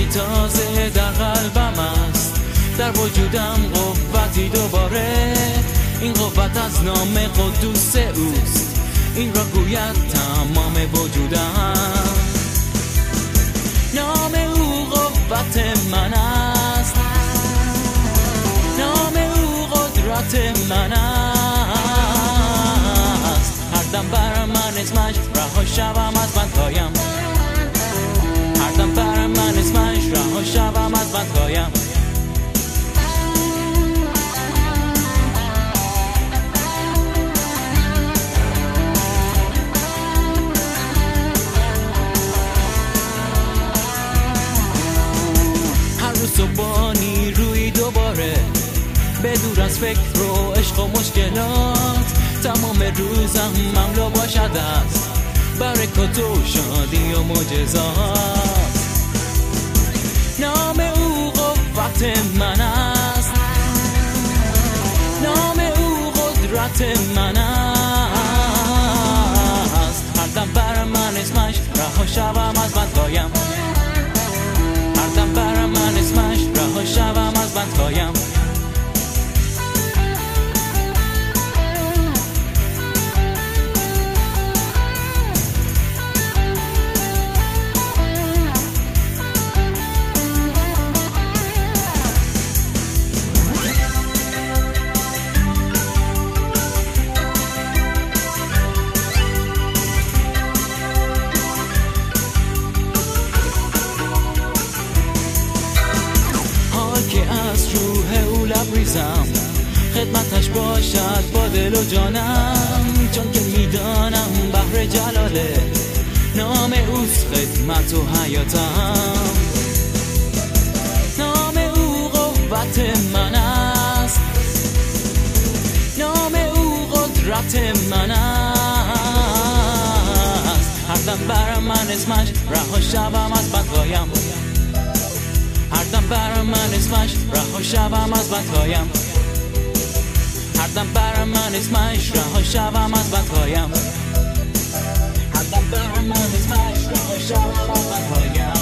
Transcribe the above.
تازه در قلبم است، در وجودم قوتی دوباره. این قوت از نام قدوس اوست، این را گوید تمام وجودم. نام او قوت من است، نام او قدرت من است. هر دم بر من اسمش رها شوم از بندهایم، هر دم بر من اسمش رها شوم از بندهایم. صبحانی روی دوباره، به دور از فکر و عشق و مشکلات، تمام روزم مملو باشد از برکات و شادی و معجزات. نام او قوت من است، نام او قدرت من است. هر دم بر من اسمش رها شوم از بندهایم، هر دم بر من اسمش رها شوم از بندهایم. خدمتش باشد با دل و جانم، چون که میدانم بحر جلاله نام اوست خدمت و حیاتم. نام او قوت من است، نام او قدرت من است. هر دم بر من اسمش رها شوم از بندهایم، هر دم بر من اسمش رها شوم از بندهایم. هر دم بر من اسمش رها شوم از بندهایم، هر دم بر من اسمش رها شوم از بندهایم.